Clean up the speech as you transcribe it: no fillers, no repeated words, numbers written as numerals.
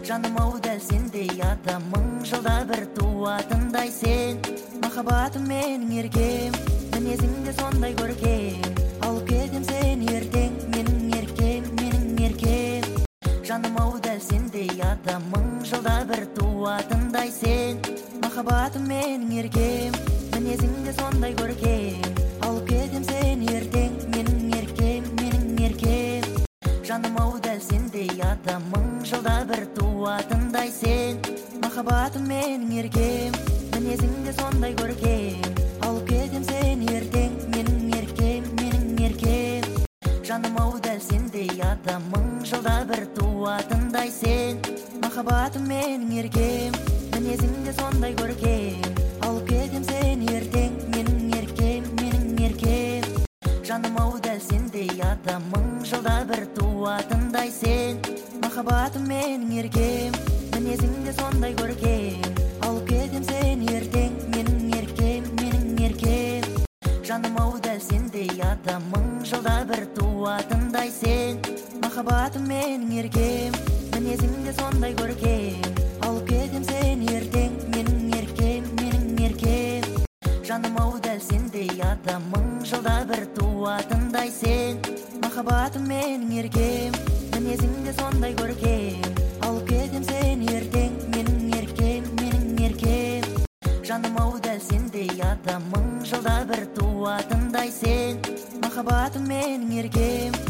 Жаным ау дәл сендей адамың жылда бір туатындай сен. Махаббатым менің еркем, мінезіңде сондай көркем. Алып кетем сен ертең, менің еркем, менің еркем. Жаным ау дәл сендей адамың жылда бір туатындай сен. Махаббатым менің еркем, мінезіңде сондай көркем. Алып кетем сен ертең, менің еркем, менің еркем. Жаным ау дәл сендей адамың жылда бір туатындай сен. Махаббатым менің еркем, мінезіңде сондай көркем. Алып кетем сен ертең, менің еркем, менің еркем. Жаным ау дәл сендей адамың жылда бір туатындай сен. Махаббатым менің еркем, мінезіңде сондай көркем. Алып кетем сен ертең, менің еркем, менің еркем. Жаным ау дәл сендей адамың жылда бір туатындай сен. Махаббатым менің еркем, мінезіңде сондай көркем. Алып кетем сен ертең, менің еркем, менің еркем. Жаным ау дәл сендей адамың жылда бір туатындай сен. Махаббатым менің еркем, мінезіңде сондай көркем. Алып кетем сен ертең, менің еркем, менің еркем. Жаным ау дәл сендей адамың жылда бір туатындай сен. Махаббатым менің еркем, мінезіңде сондай көркем. Алып кетем сен ертең, менің еркем, менің еркем. Жаным ау дәл сендей адамың жылда бір туатындай сен. Махаббатым менің еркем,